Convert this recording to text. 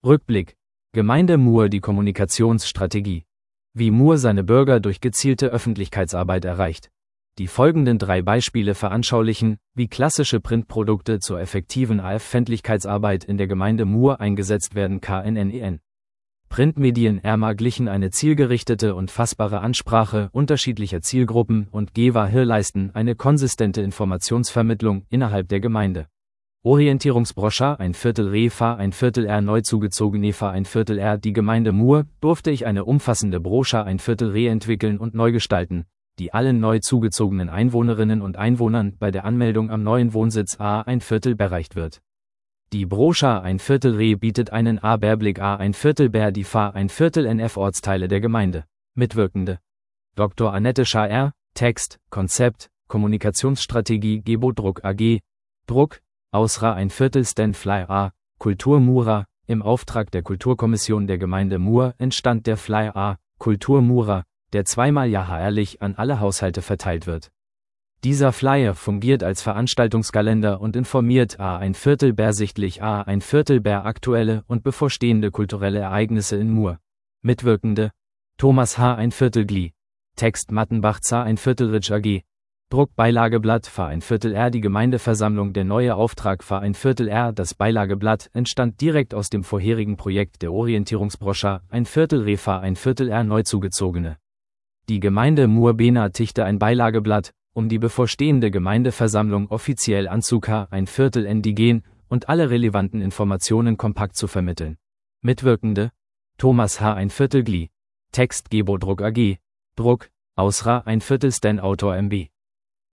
Rückblick. Gemeinde Mur, die Kommunikationsstrategie. Wie Mur seine Bürger durch gezielte Öffentlichkeitsarbeit erreicht. Die folgenden 3 Beispiele veranschaulichen, wie klassische Printprodukte zur effektiven Öffentlichkeitsarbeit in der Gemeinde Mur eingesetzt werden. KNNEN. Printmedien ermöglichen eine zielgerichtete und fassbare Ansprache unterschiedlicher Zielgruppen und gewährleisten eine konsistente Informationsvermittlung innerhalb der Gemeinde. Orientierungsbrochure, ein Viertel Refa, ein Viertel R neu zugezogene Fa, ein Viertel R. Die Gemeinde Mur durfte ich eine umfassende Brochure ein Viertel Re entwickeln und neu gestalten, die allen neu zugezogenen Einwohnerinnen und Einwohnern bei der Anmeldung am neuen Wohnsitz A ein Viertel bereicht wird. Die Brochure ein Viertel Re bietet einen A-Bärblick A ein Viertel Bär die Fa ein Viertel NF Ortsteile der Gemeinde. Mitwirkende: Dr. Annette Schaer, Text, Konzept, Kommunikationsstrategie Gebo Druck AG, Druck, Ausra ein Viertel Stan Flyer A, Kultur Mura. Im Auftrag der Kulturkommission der Gemeinde Mur entstand der Flyer A, Kultur Mura, der zweimal jährlich an alle Haushalte verteilt wird. Dieser Flyer fungiert als Veranstaltungskalender und informiert A ein Viertel Bär sichtlich A ein Viertel Bär aktuelle und bevorstehende kulturelle Ereignisse in Mur. Mitwirkende: Thomas H. ein Viertel Gli. Text Mattenbach Za ein Viertel Ritsch AG. Druck Beilageblatt Fa ein Viertel R. Die Gemeindeversammlung. Der neue Auftrag Fa ein Viertel R. Das Beilageblatt entstand direkt aus dem vorherigen Projekt der Orientierungsbrochure ein Viertel Re Fa ein Viertel R. neu zugezogene. Die Gemeinde Mur benötigte ein Beilageblatt, um die bevorstehende Gemeindeversammlung offiziell anzuka ein Viertel indigen und alle relevanten Informationen kompakt zu vermitteln. Mitwirkende: Thomas H. ein Viertel Gli. Text Gebo Druck AG. Druck, Ausra ein Viertel Stan Autor MB.